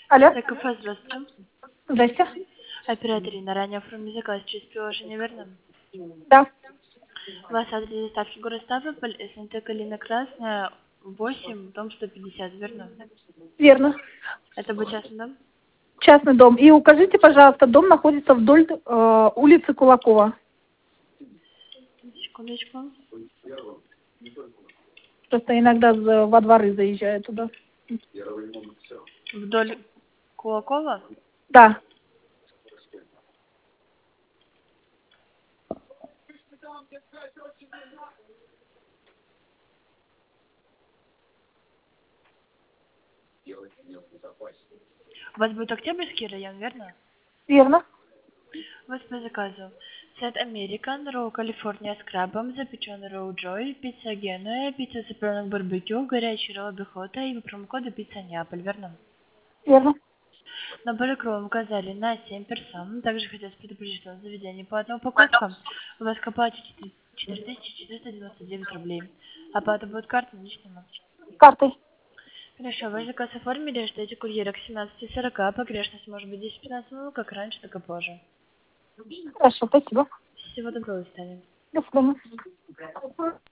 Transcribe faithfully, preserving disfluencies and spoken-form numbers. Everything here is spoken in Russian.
Алло. Так, кафе, здравствуйте. Здрасте. Оператор Инна, ранее оформили заказ через приложение, верно? Да, У вас адрес доставки город Ставрополь, СНТ Калина Красная, восемь, дом сто пятьдесят, верно? верно. Это был частный дом? Частный дом. И укажите, пожалуйста, дом находится вдоль э, улицы Кулакова. Секундочку. Просто иногда за- во дворы заезжаю туда. Вдоль Кулакова? Да. У вас будет Октябрьский район, верно? Верно. У вас по заказу сет American, ролл Калифорния с крабом, запеченный ролл Джой, пицца Генуя, пицца цыпленок барбекю, горячий ролл Бехота и по промокоду пицца Неаполь, верно? Верно. Набор икру указали на семь персон. Также хотелось предупредить, что в заведении по одной упаковке у вас к оплате четыре тысячи четыреста девяносто девять рублей. Оплата будет картой наличными. Картой. Хорошо, ваш заказ оформили, ждете курьера к семнадцати сорока. Погрешность может быть десять-пятнадцать минут, как раньше, так и позже. Хорошо, спасибо. Всего доброго, до свидания. До свидания.